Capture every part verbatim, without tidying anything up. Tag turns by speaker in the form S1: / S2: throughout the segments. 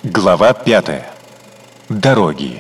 S1: Глава пятая. Дороги.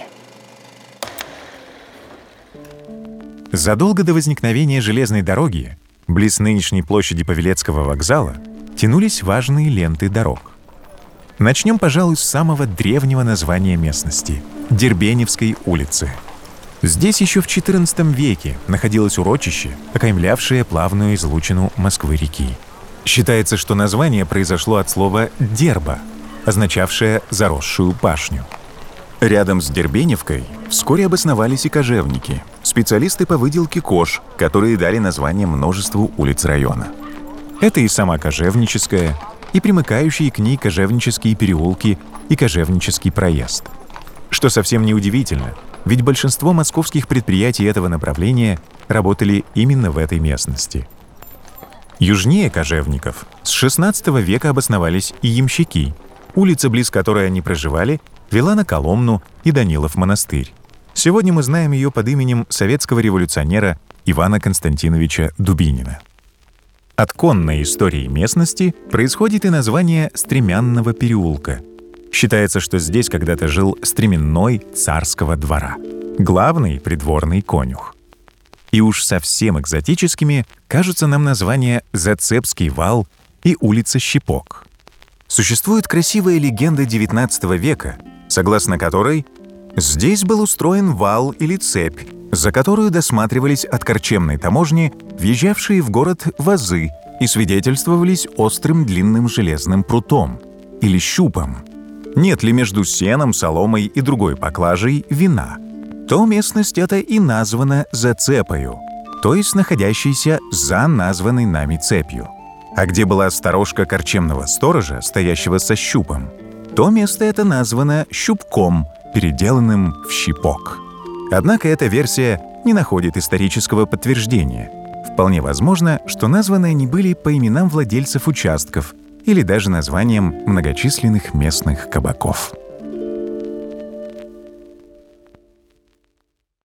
S2: Задолго до возникновения железной дороги, близ нынешней площади Павелецкого вокзала, тянулись важные ленты дорог. Начнем, пожалуй, с самого древнего названия местности — Дербеневской улицы. Здесь еще в четырнадцатом веке находилось урочище, окаймлявшее плавную излучину Москвы-реки. Считается, что название произошло от слова «дерба», означавшее «заросшую пашню». Рядом с Дербеневкой вскоре обосновались и кожевники, специалисты по выделке кож, которые дали название множеству улиц района. Это и сама Кожевническая, и примыкающие к ней кожевнические переулки и Кожевнический проезд. Что совсем неудивительно, ведь большинство московских предприятий этого направления работали именно в этой местности. Южнее Кожевников с шестнадцатого века обосновались и ямщики. Улица, близ которой они проживали, вела на Коломну и Данилов монастырь. Сегодня мы знаем ее под именем советского революционера Ивана Константиновича Дубинина. От конной истории местности происходит и название Стремянного переулка. Считается, что здесь когда-то жил стременной царского двора, главный придворный конюх. И уж совсем экзотическими кажутся нам названия Зацепский вал и улица Щипок. Существует красивая легенда девятнадцатого века, согласно которой здесь был устроен вал или цепь, за которую досматривались от корчемной таможни въезжавшие в город вазы и свидетельствовались острым длинным железным прутом или щупом. Нет ли между сеном, соломой и другой поклажей вина, то местность эта и названа зацепою, то есть находящейся за названной нами цепью. А где была сторожка корчемного сторожа, стоящего со щупом, то место это названо щупком, переделанным в щипок. Однако эта версия не находит исторического подтверждения. Вполне возможно, что названы они были по именам владельцев участков или даже названием многочисленных местных кабаков.